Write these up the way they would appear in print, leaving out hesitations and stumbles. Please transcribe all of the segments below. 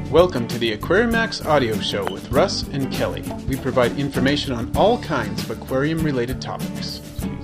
Welcome to the AquariumMax audio show with Russ and Kelly. We provide information on all kinds of aquarium-related topics.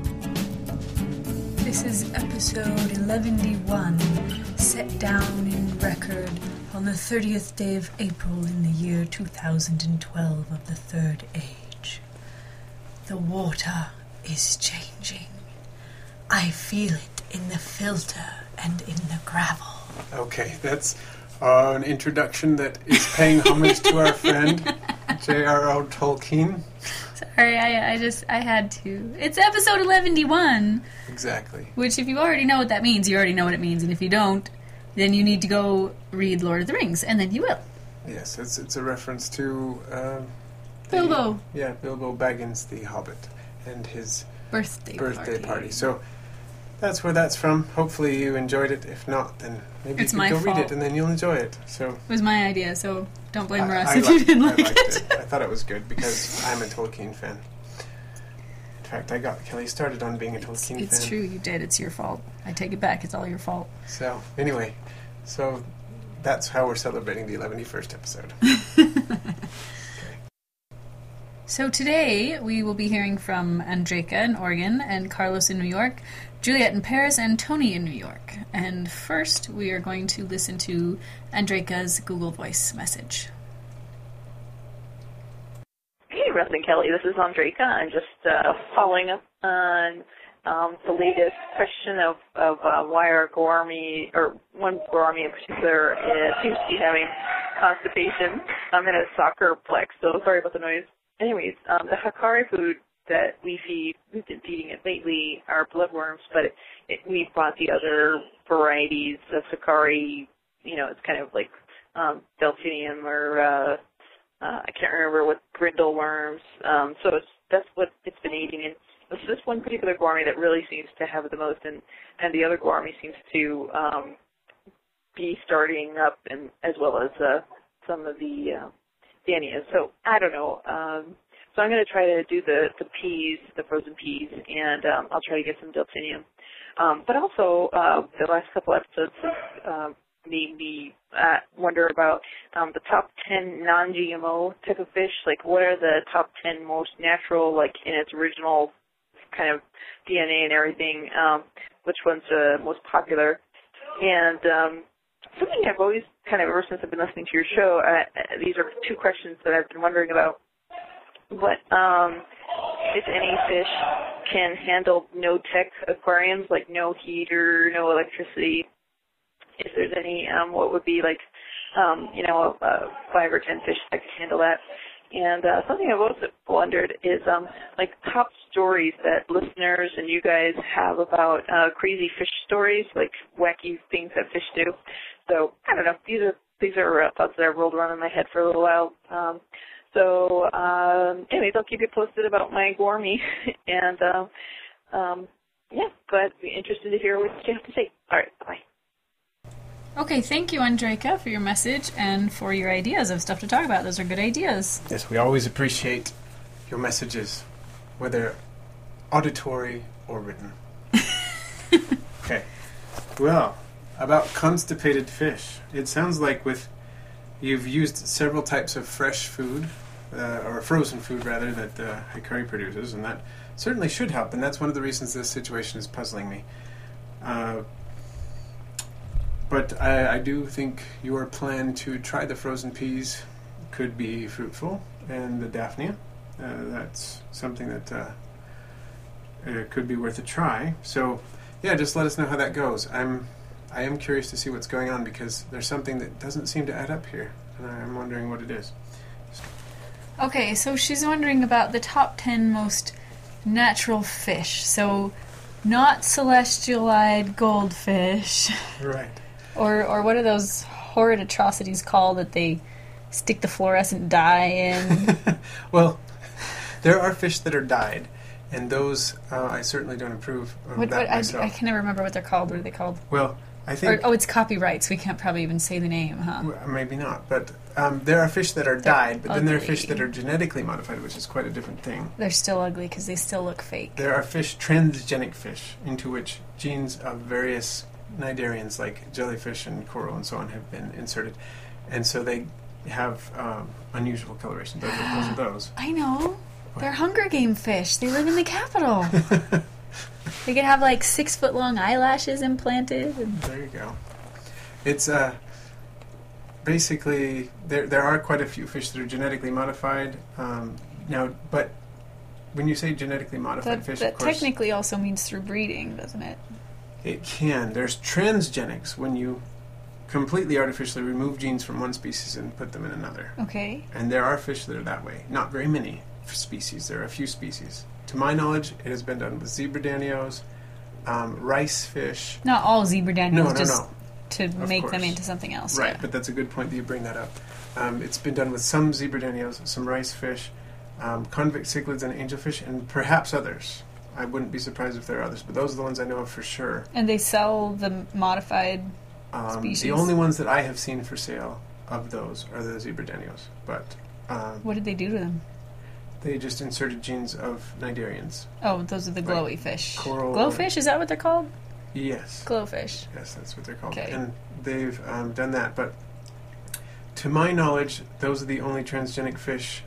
This is episode 11, set down in record on the 30th day of April in the year 2012 of the Third Age. The water is changing. I feel it in the filter and in the gravel. Okay, that's an introduction that is paying homage to our friend J.R.R. Tolkien. Sorry, I had to. It's episode 11. Exactly. Which, if you already know what that means, you already know what it means. And if you don't, then you need to go read Lord of the Rings, and then you will. Yes, it's a reference to... Bilbo. Bilbo Baggins, the Hobbit, and his birthday party. So that's where that's from. Hopefully you enjoyed it. If not, then maybe you can go read it, and then you'll enjoy it. So it was my idea, so don't blame Russ if you didn't like it. I thought it was good because I'm a Tolkien fan. In fact, I got Kelly started on being a Tolkien fan. It's true, you did. It's your fault. I take it back. It's all your fault. So, anyway, that's how we're celebrating the 111st episode. So today we will be hearing from Andreyka in Oregon and Carlos in New York, Juliet in Paris, and Tony in New York. And first we are going to listen to Andreyka's Google Voice message. Hey, Russ and Kelly, this is Andreyka. I'm just following up on the latest question of why our gourami, or one gourami in particular, seems to be having constipation. I'm in a soccer plex, so sorry about the noise. Anyways, the Hikari food that we've been feeding it lately are bloodworms, but we bought the other varieties of Hikari. You know, it's kind of like delphinium or I can't remember what brindle worms. So that's what it's been eating. And it's this one particular gourami that really seems to have the most, and the other gourami seems to be starting up, and as well as some of the Dania. So I don't know. So I'm going to try to do the peas, the frozen peas, and I'll try to get some delphinium. But also, the last couple episodes made me wonder about the top 10 non-GMO type of fish. Like, what are the top 10 most natural, like in its original kind of DNA and everything? Which one's most popular? And something I've always kind of, ever since I've been listening to your show, these are two questions that I've been wondering about. What, if any fish can handle no-tech aquariums, like no heater, no electricity? If there's any, what would be like, 5 or 10 fish that could handle that? And something I've also wondered is, like, top stories that listeners and you guys have about crazy fish stories, like wacky things that fish do. So, I don't know. These are thoughts that I've rolled around in my head for a little while. Anyways, I'll keep you posted about my gourmet. And, but I'd be interested to hear what you have to say. All right, bye. Okay, thank you, Andreyka, for your message and for your ideas of stuff to talk about. Those are good ideas. Yes, we always appreciate your messages, whether auditory or written. Okay. Well, about constipated fish. It sounds like you've used several types of fresh food, or frozen food rather, that Hikari produces, and that certainly should help, and that's one of the reasons this situation is puzzling me. But I do think your plan to try the frozen peas could be fruitful, and the Daphnia, that's something that could be worth a try. So, yeah, just let us know how that goes. I am curious to see what's going on, because there's something that doesn't seem to add up here, and I'm wondering what it is. Okay, so she's wondering about the top 10 most natural fish. So, not celestial-eyed goldfish. Right. Or what are those horrid atrocities called that they stick the fluorescent dye in? Well, there are fish that are dyed, and those I certainly don't approve of myself. I can never remember what they're called. What are they called? Well, I think... it's copyright, so we can't probably even say the name, huh? Maybe not, but there are fish that are dyed, but then there are fish that are genetically modified, which is quite a different thing. They're still ugly because they still look fake. There are transgenic fish, into which genes of various cnidarians like jellyfish and coral and so on have been inserted. and so they have unusual coloration. Those are those. I know. They're Hunger Game fish. They live in the capital. They could have like 6-foot-long eyelashes implanted. There you go. It's basically there are quite a few fish that are genetically modified now, but when you say genetically modified fish, that of course, technically also means through breeding, doesn't it? it can. There's transgenics when you completely artificially remove genes from one species and put them in another. Okay. And there are fish that are that way. Not very many species. There are a few species. To my knowledge, it has been done with zebra danios, rice fish. Not all zebra daniels, No. just to Of make them course. into something else. Right, Yeah. but that's a good point that you bring that up. It's been done with some zebra danios, some rice fish, convict cichlids and angelfish, and perhaps others. I wouldn't be surprised if there are others, but those are the ones I know of for sure. And they sell the modified species. The only ones that I have seen for sale of those are the zebra danios, but What did they do to them? they just inserted genes of cnidarians. Oh, those are the Right. glowy fish. Coral- Glowfish, is that what they're called? Yes. Glowfish. Yes, that's what they're called. Okay. And they've done that. But to my knowledge, those are the only transgenic fish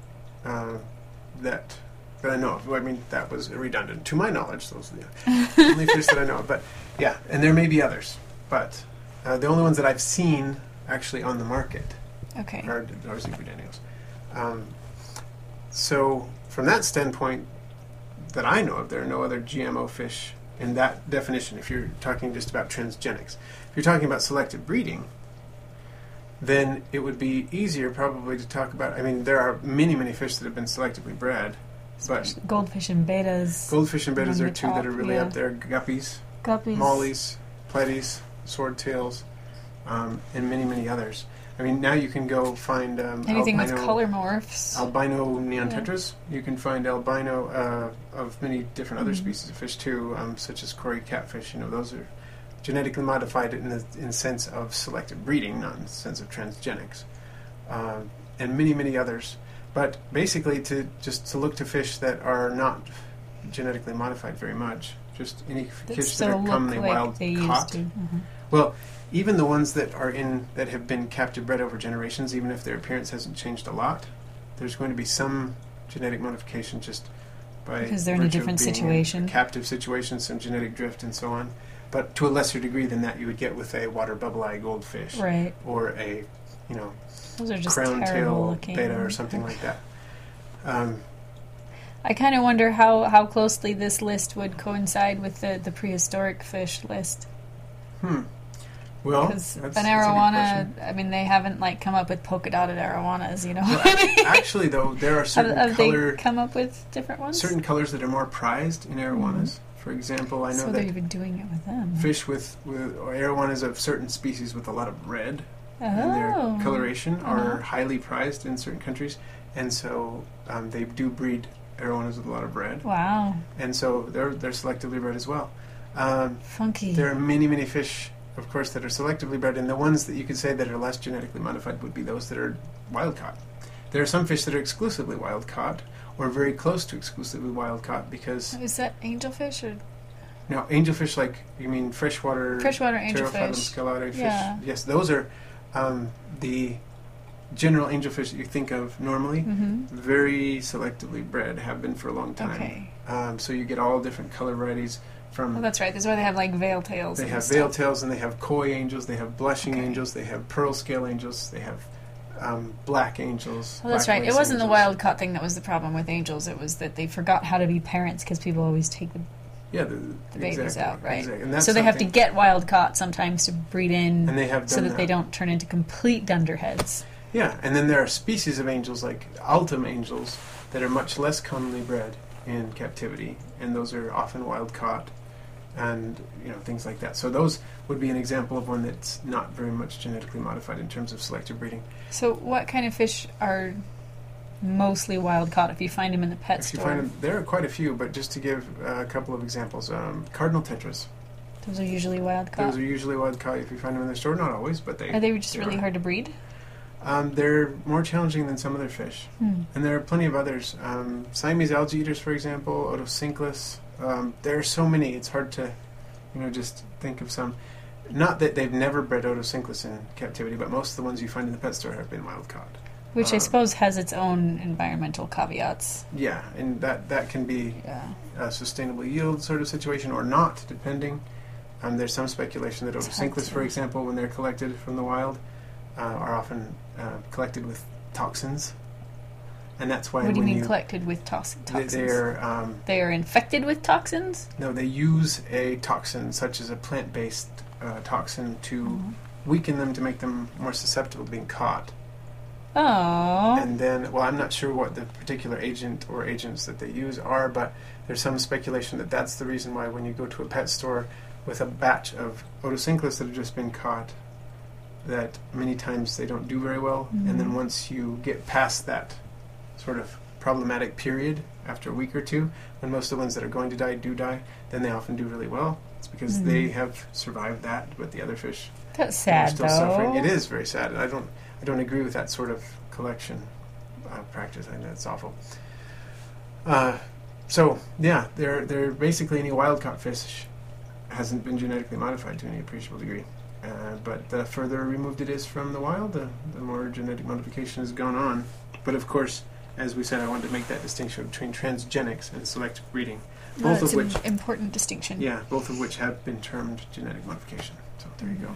that I know of. Well, I mean, that was redundant. To my knowledge, those are the only fish that I know of. But yeah, and there may be others. But the only ones that I've seen actually on the market Okay. are zebra danios. So from that standpoint that I know of, there are no other GMO fish in that definition, if you're talking just about transgenics. If you're talking about selective breeding, then it would be easier probably to talk about, I mean, there are many, many fish that have been selectively bred, but Goldfish and betas. goldfish and bettas On are the two that top, are really yeah. up there. Guppies, Guppies. mollies, platies, swordtails, and many, many others. I mean, now you can go find Anything with albino- color morphs. albino neon tetras. You can find albino of many different other Mhm. species of fish too, such as Cory catfish. You know, those are genetically modified in the sense of selective breeding, not in the sense of transgenics, and many, many others. But basically, to look to fish that are not genetically modified very much, just any that fish that still are look commonly like wild they used caught. to. Mhm. Well, even the ones that have been captive bred over generations, even if their appearance hasn't changed a lot, there's going to be some genetic modification just by Because they're in a virtue of different being in situation. a captive situation, some genetic drift and so on. But to a lesser degree than that you would get with a water bubble eye goldfish Right. or a, you know, Those are just crown terrible tail looking. beta or something like that. I kind of wonder how closely this list would coincide with the prehistoric fish list. Well, Because that's an a good arowana, question. I mean, they haven't like come up with polka dotted arowanas, you know. Well, actually, though, there are certain have color, they come up with different ones? certain colors that are more prized in arowanas. For example, I know so that they're even doing it with them. fish with arowanas of certain species with a lot of red in their Oh. coloration are Uh-huh. highly prized in certain countries, and so they do breed arowanas with a lot of red, Wow. and so they're selectively bred as well. Funky. There are many, many fish, of course, that are selectively bred, and the ones that you could say that are less genetically modified would be those that are wild caught. There are some fish that are exclusively wild caught, or very close to exclusively wild caught, because Is that angelfish or now angelfish, like you mean freshwater angelfish? pterophyllum scalare fish. Yeah. Yes, those are the general angelfish that you think of normally. Mm-hmm. Very selectively bred, have been for a long time. Okay. So you get all different color varieties from. Oh, that's right. That's why they have like veil tails. They and have stuff. veil tails, and they have koi angels, they have blushing Okay. angels, they have pearl scale angels, they have black angels. Well, that's black right. It lace wasn't the angels. wild caught thing that was the problem with angels. It was that they forgot how to be parents because people always take the babies exactly, out, right? Exactly. And that's So they have to something- get wild caught sometimes to breed in, and they have so done that they don't turn into complete dunderheads. Yeah, and then there are species of angels like Altum angels that are much less commonly bred in captivity, and those are often wild caught, and things like that. So those would be an example of one that's not very much genetically modified in terms of selective breeding. So what kind of fish are mostly wild caught if you find them in the pet If you store? find them, there are quite a few, but just to give a couple of examples, cardinal tetras. Those are usually wild caught. Those are usually wild caught if you find them in the store. Not always, but Are they just they really are. hard to breed? They're more challenging than some other fish. And there are plenty of others. Siamese algae eaters, for example, Otocinclus. There are so many, it's hard to, just think of some. not that they've never bred Otocinclus in captivity, but most of the ones you find in the pet store have been wild caught. Which I suppose has its own environmental caveats. Yeah, and that can be a sustainable yield sort of situation or not, depending. There's some speculation that Otocinclus, for example, when they're collected from the wild, are often collected with toxins. And that's why What do you mean collected with toxins? They are infected with toxins? No, they use a toxin, such as a plant-based toxin, to weaken them to make them more susceptible to being caught. Oh. And then, well, I'm not sure what the particular agent or agents that they use are, but there's some speculation that that's the reason why when you go to a pet store with a batch of Otocinclus that have just been caught, that many times they don't do very well. And then once you get past that sort of problematic period, after a week or two, when most of the ones that are going to die do die, then they often do really well. It's because they have survived that, but the other fish That's sad, are still though. suffering. It is very sad. I don't agree with that sort of collection practice. I think that's awful. So yeah, they're basically any wild caught fish hasn't been genetically modified to any appreciable degree. But the further removed it is from the wild, the more genetic modification has gone on. But of course, as we said, I wanted to make that distinction between transgenics and selective breeding, both of which important distinction. Yeah, both of which have been termed genetic modification. So there you go.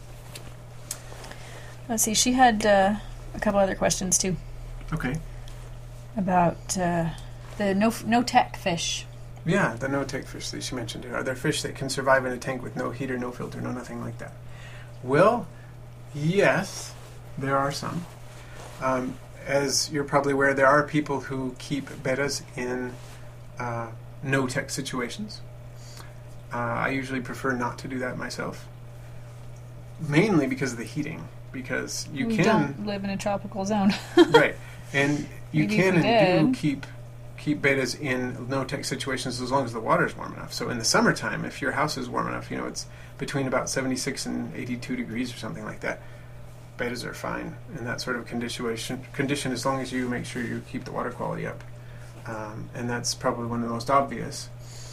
Let's see. She had a couple other questions too. Okay. About the no-tech fish. Yeah, the no-tech fish that she mentioned. Are there fish that can survive in a tank with no heater, no filter, no nothing like that? Well, yes, there are some. As you're probably aware, there are people who keep bettas in no-tech situations. I usually prefer not to do that myself, mainly because of the heating. Because we don't live in a tropical zone, right? And you Maybe can and do keep bettas in no-tech situations as long as the water is warm enough. So in the summertime, if your house is warm enough, it's between about 76 and 82 degrees or something like that, bettas are fine in that sort of condition as long as you make sure you keep the water quality up. And that's probably one of the most obvious.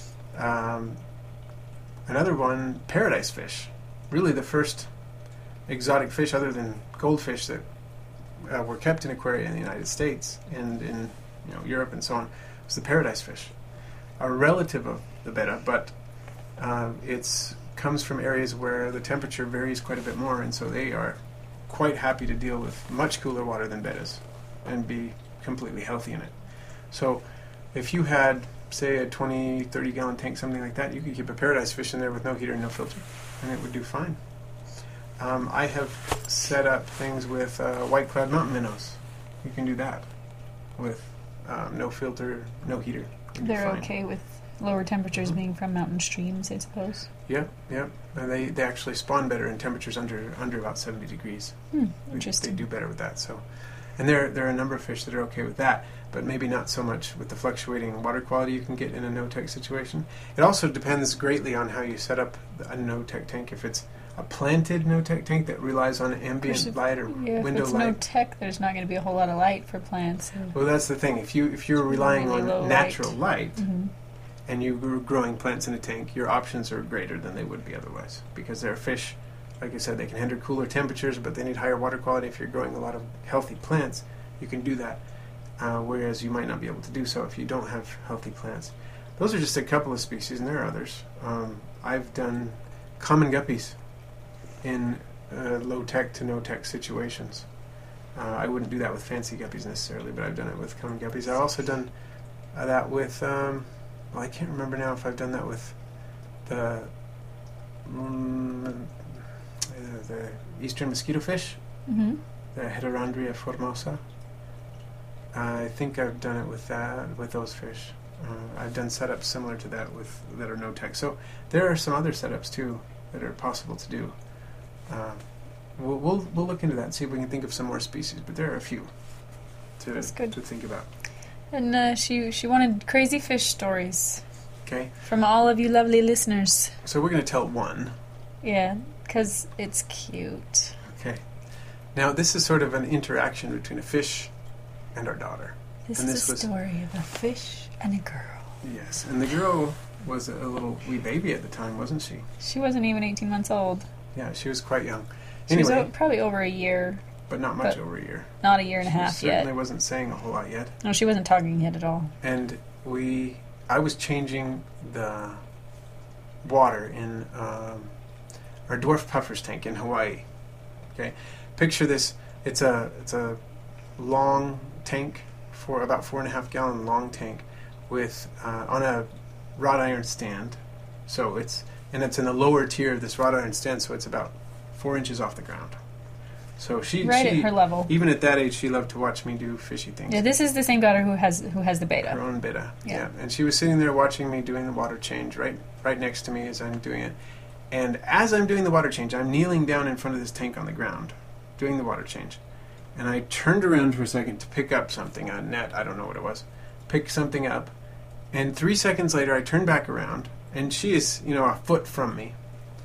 Another one, paradise fish. Really the first exotic fish other than goldfish that were kept in aquaria in the United States and in Europe and so on was the paradise fish. A relative of the betta, but it comes from areas where the temperature varies quite a bit more, and so they are quite happy to deal with much cooler water than bettas and be completely healthy in it. So if you had, say, a 20, 30 gallon tank, something like that, you could keep a paradise fish in there with no heater and no filter, and it would do fine. I have set up things with white cloud mountain minnows. You can do that with no filter, no heater. They're okay with lower temperatures being from mountain streams, I suppose. Yeah. And they actually spawn better in temperatures under about 70 degrees. Interesting. They do better with that. So, and there are a number of fish that are okay with that, but maybe not so much with the fluctuating water quality you can get in a no-tech situation. It also depends greatly on how you set up a no-tech tank. If it's a planted no-tech tank that relies on ambient light or window light. If it's no-tech, there's not going to be a whole lot of light for plants. Well, that's the thing. If you're relying really on natural light Mm-hmm. and you're growing plants in a tank, your options are greater than they would be otherwise. Because there are fish, like I said, they can handle cooler temperatures, but they need higher water quality. If you're growing a lot of healthy plants, you can do that. Whereas you might not be able to do so if you don't have healthy plants. Those are just a couple of species, and there are others. I've done common guppies in low-tech to no-tech situations. I wouldn't do that with fancy guppies necessarily, but I've done it with common guppies. I've also done that with, I can't remember now if I've done that with the eastern mosquito fish, the Heterandria formosa. I think I've done it with those fish. I've done setups similar to that that are no-tech. So there are some other setups too that are possible to do. We'll look into that and see if we can think of some more species, but there are a few to think about. And she wanted crazy fish stories. Okay. From all of you lovely listeners. So we're going to tell one. Yeah, because it's cute. Okay. Now this is sort of an interaction between a fish and our daughter. This is a story of a fish and a girl. Yes, and the girl was a little wee baby at the time, wasn't she? She wasn't even 18 months old. Yeah, she was quite young. She was Anyway, probably over a year, but not much over a year. not a year and a half She yet. certainly wasn't saying a whole lot yet. No, she wasn't talking yet at all. And I was changing the water in our dwarf puffer's tank in Hawaii. Okay, picture this. It's a long tank, for about 4.5 gallon long tank, with on a wrought iron stand. So it's in the lower tier of this wrought iron stand. So it's about 4 inches off the ground. So she Right at her level. Even at that age, she loved to watch me do fishy things. Yeah, this is the same daughter who has the beta. Her own beta. Yeah. And she was sitting there watching me doing the water change right next to me as I'm doing it. And as I'm doing the water change, I'm kneeling down in front of this tank on the ground, doing the water change. And I turned around for a second to pick up something, a net, I don't know what it was. Pick something up. And 3 seconds later, I turned back around, and she is, a foot from me.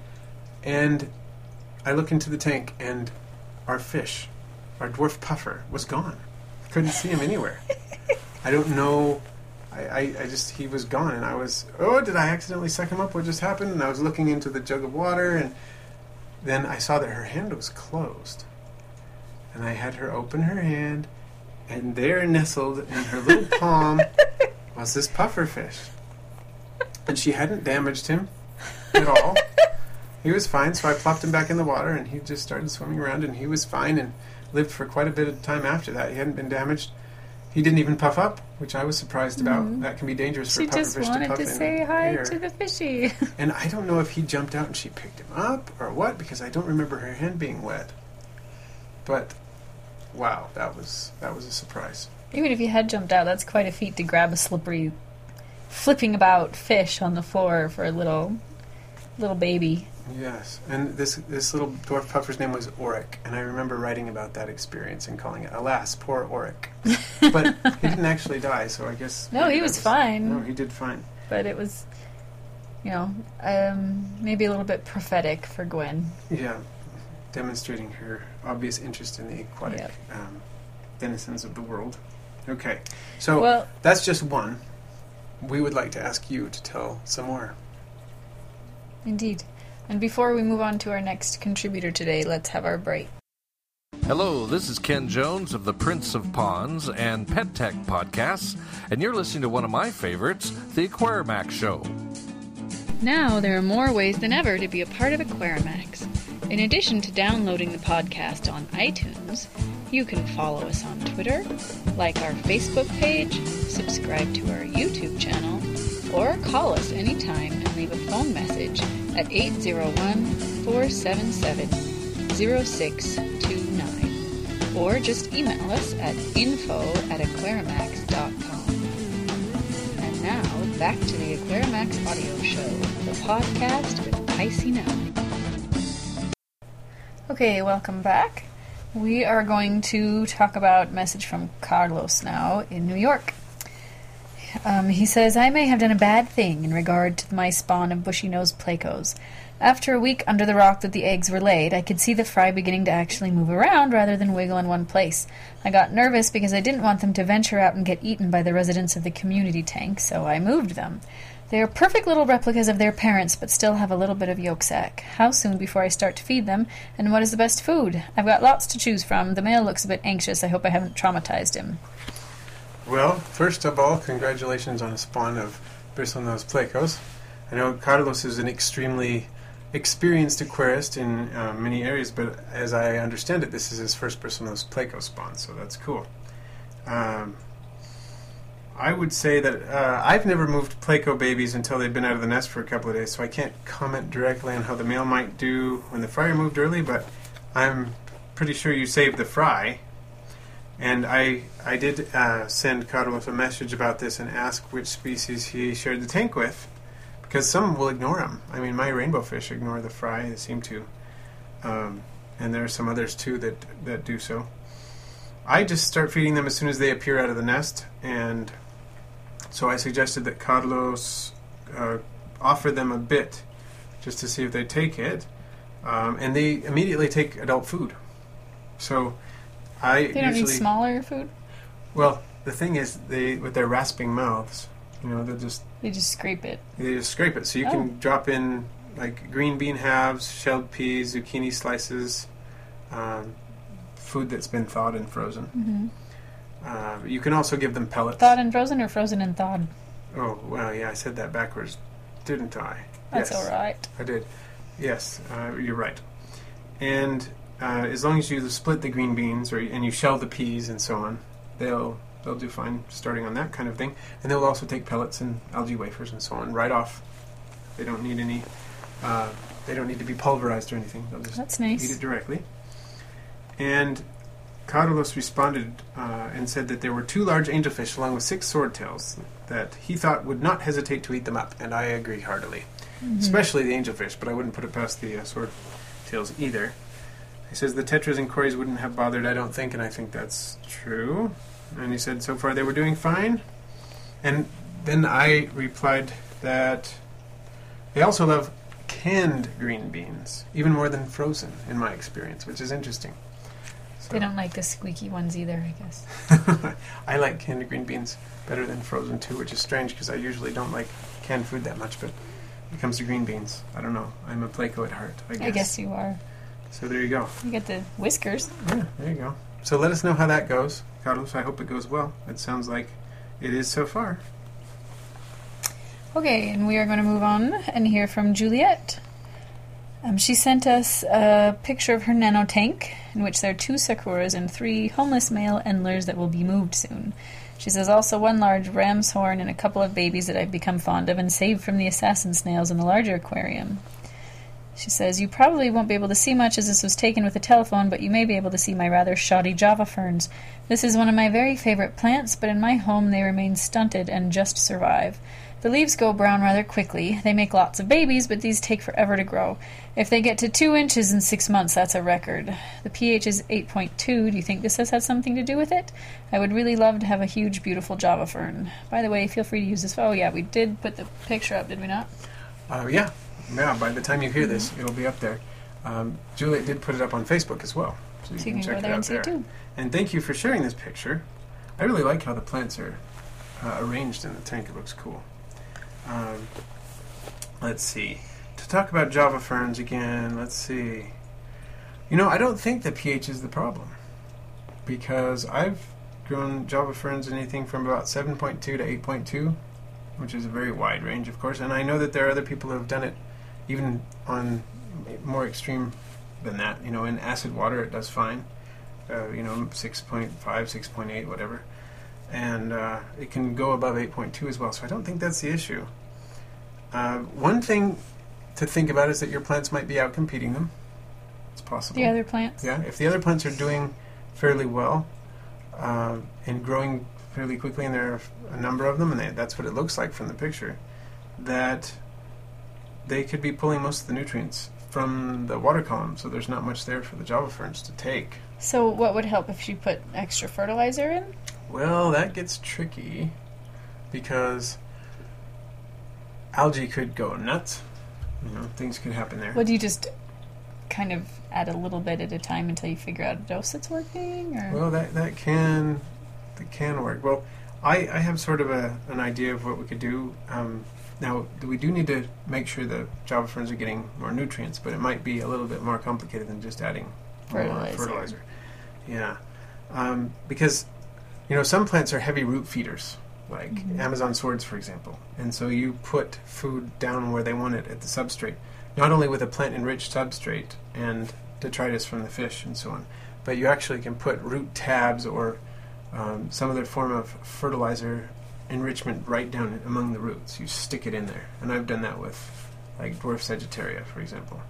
And I look into the tank, and our fish, our dwarf puffer, was gone. Couldn't see him anywhere. I don't know. He was gone, and I was, did I accidentally suck him up? What just happened? And I was looking into the jug of water, and then I saw that her hand was closed. And I had her open her hand, and there nestled in her little palm was this puffer fish. And she hadn't damaged him at all. He was fine, so I plopped him back in the water, and he just started swimming around, and he was fine and lived for quite a bit of time after that. He hadn't been damaged. He didn't even puff up, which I was surprised about. Mm-hmm. That can be dangerous for puffer fish to puff in. She just wanted to say hi to the fishy. And I don't know if he jumped out and she picked him up or what, because I don't remember her hand being wet. But wow, that was a surprise. Even if he had jumped out, that's quite a feat to grab a slippery, flipping about fish on the floor for a little baby. Yes, and this little dwarf puffer's name was Oric, and I remember writing about that experience and calling it, alas, poor Oric. But he didn't actually die, so I guess... No, he was fine. No, he did fine. But it was, maybe a little bit prophetic for Gwen. Yeah, demonstrating her obvious interest in the aquatic denizens of the world. Okay, so that's just one. We would like to ask you to tell some more. Indeed. And before we move on to our next contributor today, let's have our break. Hello, this is Ken Jones of the Prince of Ponds and Pet Tech podcasts, and you're listening to one of my favorites, The Aquarimax Show. Now there are more ways than ever to be a part of Aquarimax. In addition to downloading the podcast on iTunes, you can follow us on Twitter, like our Facebook page, subscribe to our YouTube channel, or call us anytime and leave a phone message at 801-477-0629. Or just email us at info@aquarimax.com. And now, back to the Aquarimax audio show, the podcast with Icy Nelly. Okay, welcome back. We are going to talk about a message from Carlos now in New York. He says, I may have done a bad thing in regard to my spawn of bushy-nosed plecos. After a week under the rock that the eggs were laid, I could see the fry beginning to actually move around rather than wiggle in one place. I got nervous because I didn't want them to venture out and get eaten by the residents of the community tank, so I moved them. They are perfect little replicas of their parents, but still have a little bit of yolk sac. How soon before I start to feed them, and what is the best food? I've got lots to choose from. The male looks a bit anxious. I hope I haven't traumatized him. Well, first of all, congratulations on a spawn of bristlenose plecos. I know Carlos is an extremely experienced aquarist in many areas, but as I understand it, this is his first bristlenose pleco spawn, so that's cool. I would say that I've never moved pleco babies until they've been out of the nest for a couple of days, so I can't comment directly on how the male might do when the fry moved early, but I'm pretty sure you saved the fry. And I did send Carlos a message about this and ask which species he shared the tank with, because some will ignore them. I mean, my rainbow fish ignore the fry, they seem to. And there are some others, too, that do so. I just start feeding them as soon as they appear out of the nest, and so I suggested that Carlos offer them a bit just to see if they'd take it. And they immediately take adult food. So... They don't need smaller food? Well, the thing is, with their rasping mouths, they just scrape it. They just scrape it. So you can drop in like green bean halves, shelled peas, zucchini slices, food that's been thawed and frozen. You can also give them pellets. Thawed and frozen, or frozen and thawed? Oh, well, yeah, I said that backwards, didn't I? That's yes, all right. I did. Yes, you're right. And as long as you split the green beans and you shell the peas and so on, they'll do fine starting on that kind of thing. And they'll also take pellets and algae wafers and so on right off. They don't need any. They don't need to be pulverized or anything. They'll just That's nice. eat it directly. And Carlos responded and said that there were 2 large angelfish along with 6 swordtails that he thought would not hesitate to eat them up, and I agree heartily. Especially the angelfish, but I wouldn't put it past the swordtails either. He says the tetras and cories wouldn't have bothered, I don't think, and I think that's true. And he said so far they were doing fine. And then I replied that they also love canned green beans, even more than frozen, in my experience, which is interesting. So They don't like the squeaky ones either, I guess. I like canned green beans better than frozen too, which is strange because I usually don't like canned food that much, but when it comes to green beans, I don't know. I'm a Placo at heart, I guess. I guess you are. So there you go. You get the whiskers. Yeah, there you go. So let us know how that goes, Carlos. I hope it goes well. It sounds like it is so far. Okay, and we are going to move on and hear from Juliet. She sent us a picture of her nano tank, in which there are 2 sakuras and 3 homeless male endlers that will be moved soon. She says also 1 large ram's horn and a couple of babies that I've become fond of and saved from the assassin snails in the larger aquarium. She says, you probably won't be able to see much as this was taken with a telephone, but you may be able to see my rather shoddy Java ferns. This is one of my very favorite plants, but in my home they remain stunted and just survive. The leaves go brown rather quickly. They make lots of babies, but these take forever to grow. If they get to 2 inches in 6 months, that's a record. The pH is 8.2. Do you think this has had something to do with it? I would really love to have a huge, beautiful Java fern. By the way, feel free to use this. Oh, yeah, we did put the picture up, did we not? Yeah. Yeah, by the time you hear this, it'll be up there. Juliet did put it up on Facebook as well. So you can check go it there out and see it too. And thank you for sharing this picture. I really like how the plants are arranged in the tank. It looks cool. Let's see. To talk about Java ferns again, let's see. You know, I don't think the pH is the problem, because I've grown Java ferns anything from about 7.2 to 8.2, which is a very wide range, of course, and I know that there are other people who have done it even on more extreme than that. You know, in acid water it does fine, 6.5, 6.8, whatever. And it can go above 8.2 as well, so I don't think that's the issue. One thing to think about is that your plants might be out competing them. It's possible. The other plants? Yeah, if the other plants are doing fairly well and growing fairly quickly, and there are a number of them, and that's what it looks like from the picture, that they could be pulling most of the nutrients from the water column, so there's not much there for the Java ferns to take. So what would help if you put extra fertilizer in? Well, that gets tricky because algae could go nuts. Things could happen there. Would you just kind of add a little bit at a time until you figure out a dose that's working? Or? Well, that can work. Well, I have sort of an idea of what we could do. Now, we do need to make sure the Java ferns are getting more nutrients, but it might be a little bit more complicated than just adding more fertilizer. Yeah. Because, some plants are heavy root feeders, like Amazon swords, for example. And so you put food down where they want it at the substrate, not only with a plant-enriched substrate and detritus from the fish and so on, but you actually can put root tabs or some other form of fertilizer enrichment right down among the roots. You stick it in there. And I've done that with, like, dwarf Sagittaria, for example.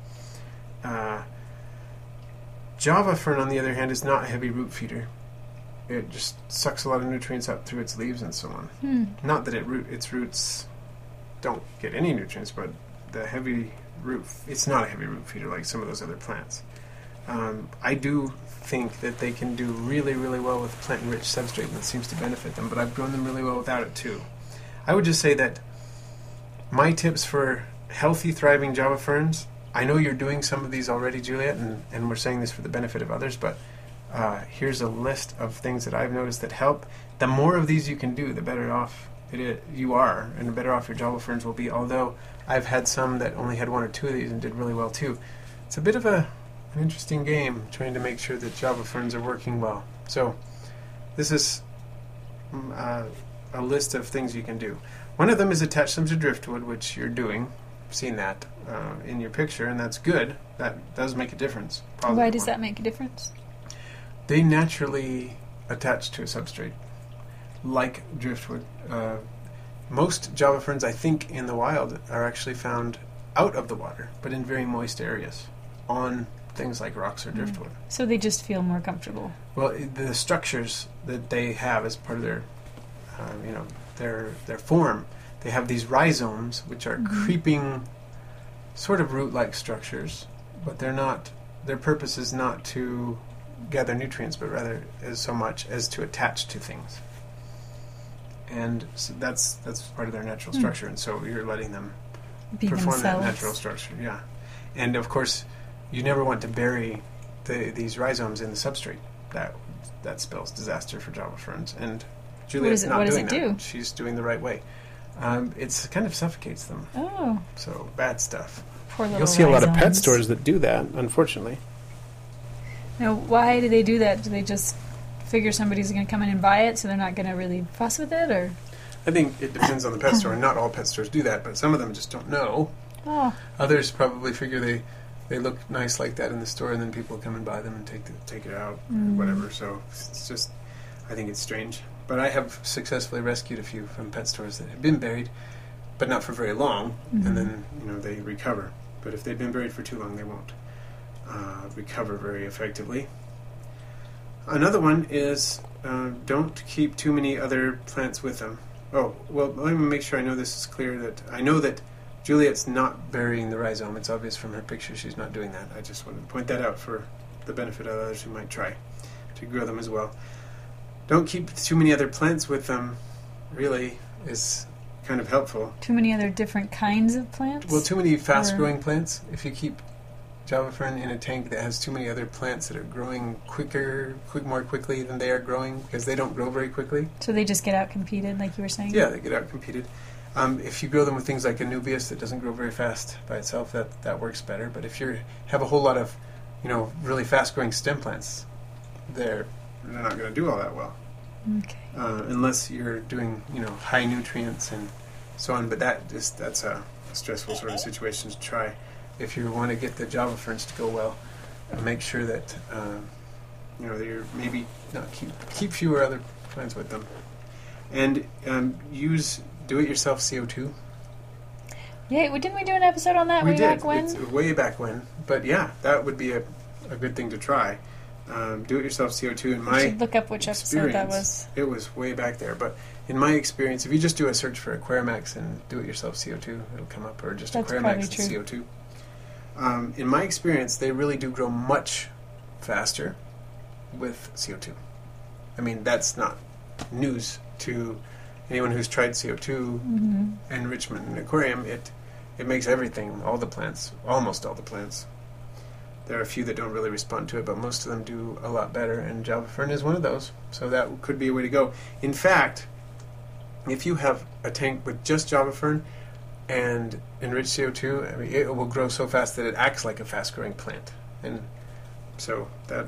Java fern, on the other hand, is not a heavy root feeder. It just sucks a lot of nutrients up through its leaves and so on. Not that its roots don't get any nutrients, but the heavy root, it's not a heavy root feeder like some of those other plants. I do think that they can do really, really well with plant-enriched substrate, and that seems to benefit them, but I've grown them really well without it too. I would just say that my tips for healthy, thriving Java ferns, I know you're doing some of these already, Juliet, and we're saying this for the benefit of others, but here's a list of things that I've noticed that help. The more of these you can do, the better off You are, and the better off your Java ferns will be. Although I've had some that only had one or two of these and did really well too. It's a bit of an interesting game trying to make sure that Java ferns are working well. So this is a list of things you can do. One of them is attach them to driftwood, which you're doing. I've seen that in your picture, and that's good. That does make a difference. Why does that make a difference? They naturally attach to a substrate, like driftwood. Most Java ferns, I think, in the wild are actually found out of the water, but in very moist areas, on things like rocks or driftwood. So they just feel more comfortable. Well, the structures that they have as part of their, their form, they have these rhizomes, which are creeping, sort of root-like structures, but they're not. Their purpose is not to gather nutrients, but rather as so much as to attach to things. And so that's part of their natural structure, and so you're letting them perform that natural structure. Yeah, and of course, you never want to bury these rhizomes in the substrate. That spells disaster for Java ferns. And Juliet's not doing that. What does it do? She's doing the right way. It kind of suffocates them. Oh, so bad stuff. Poor little You'll see a lot of pet rhizomes. stores that do that, unfortunately. Now, why do they do that? Do they just figure somebody's going to come in and buy it, so they're not going to really fuss with it, or? I think it depends on the pet store. Not all pet stores do that, but some of them just don't know. Oh. Others probably figure they look nice like that in the store, and then people come and buy them and take it out or whatever. So it's just, I think it's strange. But I have successfully rescued a few from pet stores that have been buried, but not for very long, and then they recover. But if they've been buried for too long, they won't recover very effectively. Another one is don't keep too many other plants with them. Oh, well, let me make sure I know this is clear. That I know that Juliet's not burying the rhizome. It's obvious from her picture she's not doing that. I just wanted to point that out for the benefit of others who might try to grow them as well. Don't keep too many other plants with them, really, is kind of helpful. Too many other different kinds of plants? Well, too many fast-growing plants. If you keep Java fern in a tank that has too many other plants that are growing more quickly than they are growing, because they don't grow very quickly. So they just get out-competed, like you were saying? Yeah, they get out-competed. If you grow them with things like Anubias that doesn't grow very fast by itself, that works better. But if you have a whole lot of, really fast-growing stem plants, they're not going to do all that well. Okay. Unless you're doing, high nutrients and so on. But that's a stressful sort of situation to try. If you want to get the Java ferns to go well, make sure that you're maybe not keep fewer other plants with them, and use do-it-yourself CO2. Yeah, didn't we do an episode on that back when? It's way back when. But yeah, that would be a good thing to try. Do-it-yourself CO2. In my should look up which episode that was. It was way back there. But in my experience, if you just do a search for Aquarimax and do-it-yourself CO2, it'll come up, or just Aquarimax and CO2. In my experience, they really do grow much faster with CO2. I mean, that's not news to anyone who's tried CO2 enrichment in an aquarium. It makes everything, almost all the plants. There are a few that don't really respond to it, but most of them do a lot better, and Java fern is one of those. So that could be a way to go. In fact, if you have a tank with just Java fern and enriched CO2, I mean, it will grow so fast that it acts like a fast-growing plant. And so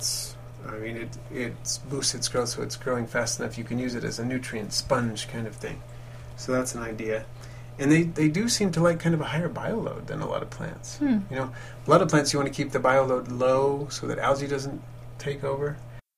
it boosts its growth, so it's growing fast enough you can use it as a nutrient sponge kind of thing. So that's an idea. And they do seem to like kind of a higher bioload than a lot of plants. A lot of plants you want to keep the bioload low so that algae doesn't take over.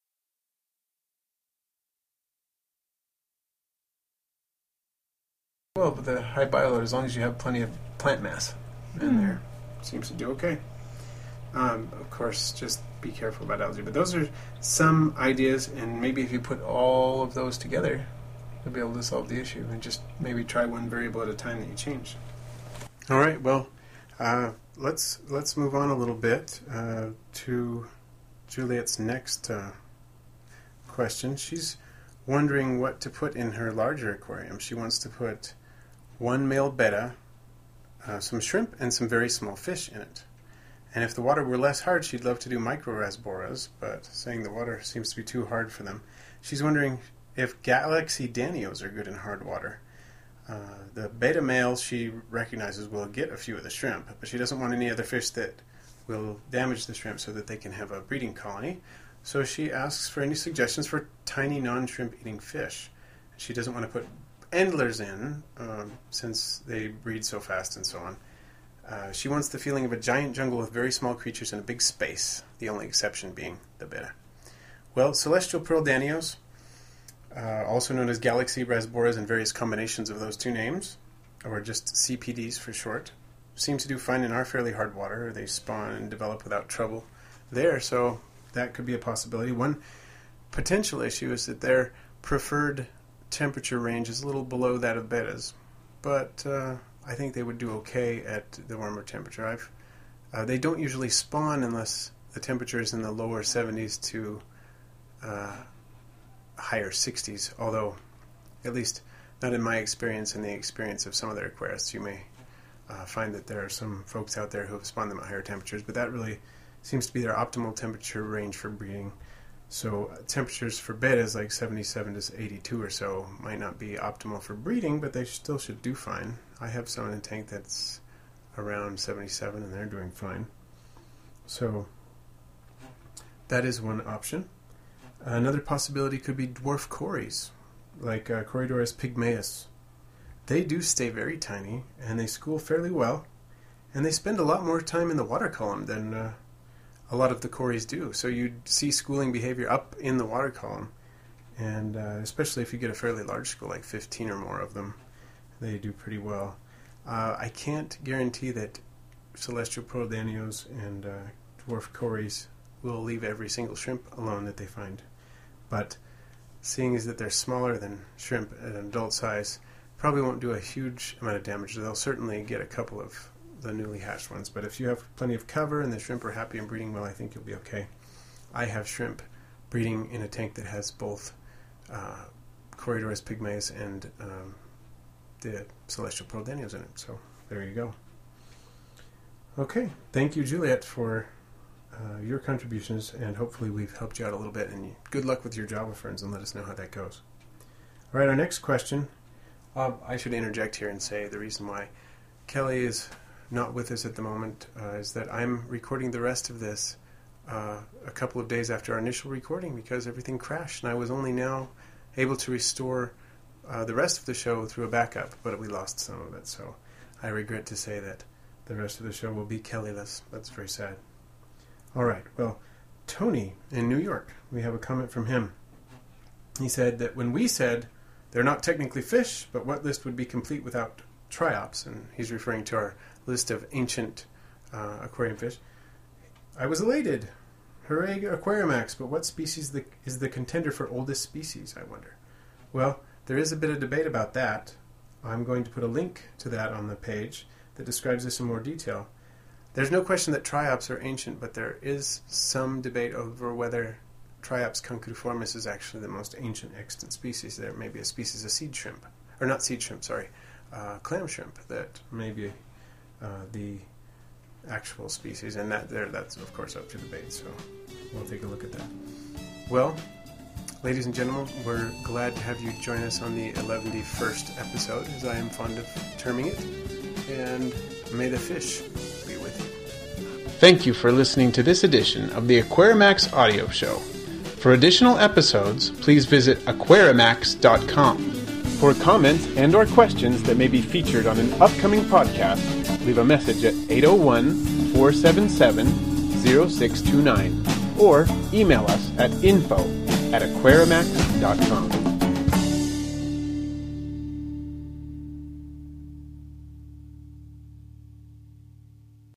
Well, but the high bioload, as long as you have plenty of plant mass in there, seems to do okay. Of course, just be careful about algae. But those are some ideas, and maybe if you put all of those together, you'll be able to solve the issue, and just maybe try one variable at a time that you change. All right, well, let's move on a little bit to Juliet's next question. She's wondering what to put in her larger aquarium. She wants to put one male betta, some shrimp, and some very small fish in it. And if the water were less hard, she'd love to do microrasboras, but saying the water seems to be too hard for them. She's wondering if Galaxy Danios are good in hard water. The beta male she recognizes will get a few of the shrimp, but she doesn't want any other fish that will damage the shrimp so that they can have a breeding colony. So she asks for any suggestions for tiny non-shrimp eating fish. She doesn't want to put endlers in since they breed so fast and so on. She wants the feeling of a giant jungle with very small creatures in a big space, the only exception being the betta. Well, celestial pearl danios, also known as galaxy rasboras and various combinations of those two names, or just CPDs for short, seem to do fine in our fairly hard water. They spawn and develop without trouble there, so that could be a possibility. One potential issue is that their preferred temperature range is a little below that of bettas, but I think they would do okay at the warmer temperature. They don't usually spawn unless the temperature is in the lower 70s to higher 60s, although at least not in my experience and the experience of some other aquarists. You may find that there are some folks out there who have spawned them at higher temperatures, but that really seems to be their optimal temperature range for breeding. So temperatures for bettas like 77 to 82 or so might not be optimal for breeding, but they still should do fine. I have some in a tank that's around 77 and they're doing fine. So that is one option. Another possibility could be dwarf cories, like Corydoras pygmaeus. They do stay very tiny, and they school fairly well, and they spend a lot more time in the water column than a lot of the cories do. So you see schooling behavior up in the water column, and especially if you get a fairly large school, like 15 or more of them, they do pretty well. I can't guarantee that celestial pearl danios and dwarf cories will leave every single shrimp alone that they find. But seeing as that they're smaller than shrimp at an adult size, probably won't do a huge amount of damage. They'll certainly get a couple of the newly hatched ones. But if you have plenty of cover and the shrimp are happy and breeding well, I think you'll be okay. I have shrimp breeding in a tank that has both Corydoras pygmaeus and the celestial pearl danios in it. So there you go. Okay, thank you, Juliet, for your contributions, and hopefully we've helped you out a little bit, and good luck with your Java ferns, and let us know how that goes. All right, our next question, I should interject here and say the reason why Kelly is not with us at the moment is that I'm recording the rest of this a couple of days after our initial recording because everything crashed, and I was only now able to restore the rest of the show through a backup, but we lost some of it, so I regret to say that the rest of the show will be Kellyless. That's very sad. All right, well, Tony in New York, we have a comment from him. He said that when we said they're not technically fish, but what list would be complete without triops, and he's referring to our list of ancient aquarium fish, I was elated. Hooray, Aquariumax, but what species is the contender for oldest species, I wonder? Well, there is a bit of debate about that. I'm going to put a link to that on the page that describes this in more detail. There's no question that triops are ancient, but there is some debate over whether Triops concudiformis is actually the most ancient extant species. There may be a species of seed shrimp, or not seed shrimp, sorry, clam shrimp that may be the actual species, and that's of course up for debate, so we'll take a look at that. Well, ladies and gentlemen, we're glad to have you join us on the 111st episode, as I am fond of terming it, and may the fish be with you. Thank you for listening to this edition of the Aquariumax audio show. For additional episodes, please visit aquariumax.com. For comments and or questions that may be featured on an upcoming podcast, leave a message at 801-477-0629 or email us at info@aquariumax.com.